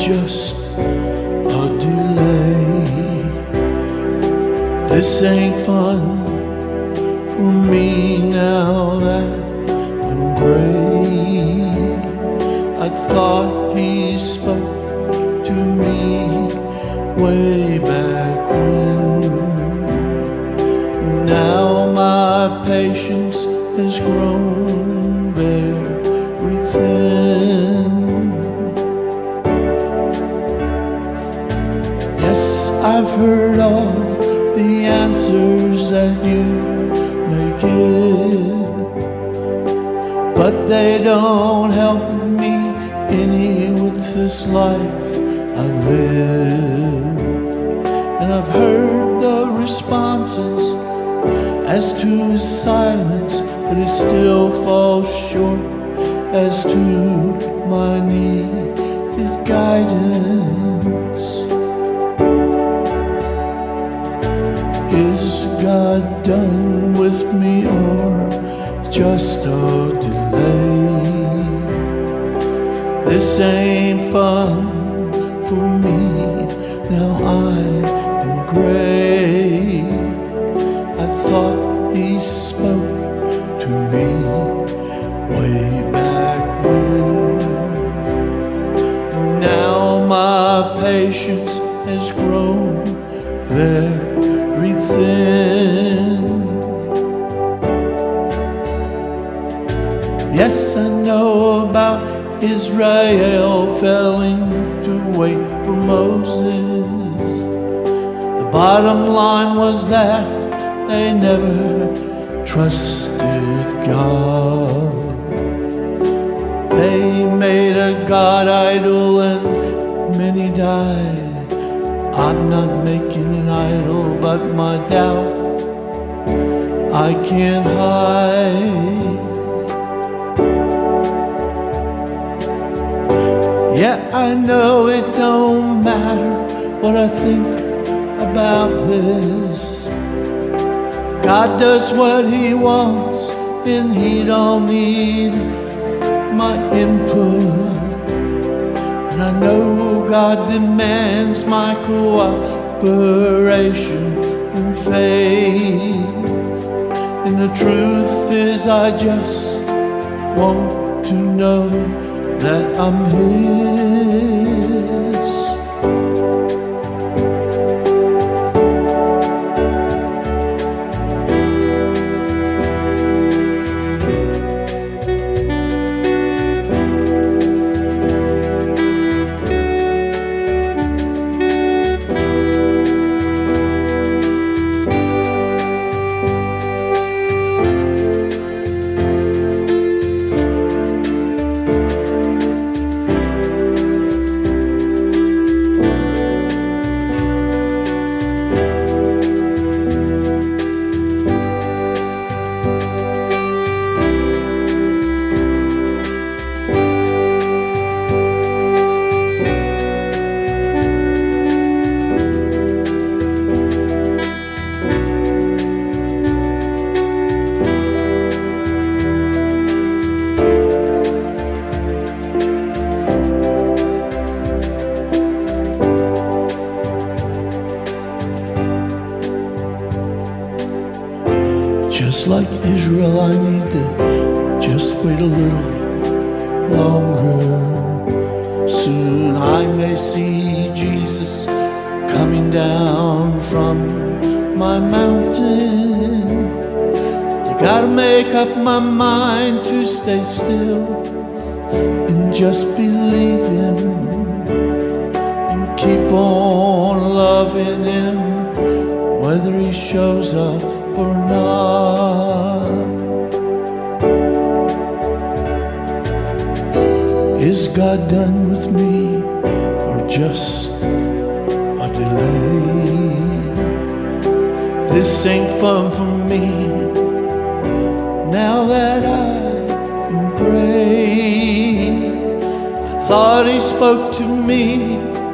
just a delay. This ain't fun for me now that I'm gray. I thought he spoke to me way back when. Now my patience has grown very thin. Yes, I've heard all the answers that you may give, but they don't help me any with this life I live. And I've heard the responses as to his silence, but it still falls short as to my needed guidance. Is God done with me or just a delay? This ain't fun for me, now I am gray. I thought he spoke to me way back when. Now my patience has grown very thin. Yes, I know about Israel failing to wait for Moses. The bottom line was that they never trusted God. They made a God idol and many died. I'm not making an idol, but my doubt I can't hide. Yeah, I know it don't matter what I think about this. God does what he wants and he don't need my input. And I know God demands my cooperation and faith. And the truth is I just want to know that I'm his. Just like Israel, I need to just wait a little longer. Soon I may see Jesus coming down from my mountain. I gotta make up my mind to stay still and just believe him and keep on loving him, whether he shows up or not. Is God done with me or just a delay? This ain't fun for me now that I am gray. I thought he spoke to me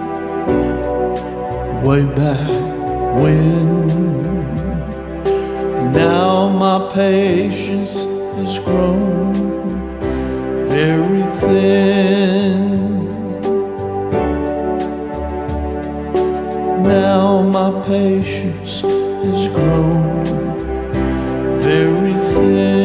way back when. Now my patience has grown very thin. now my patience has grown very thin.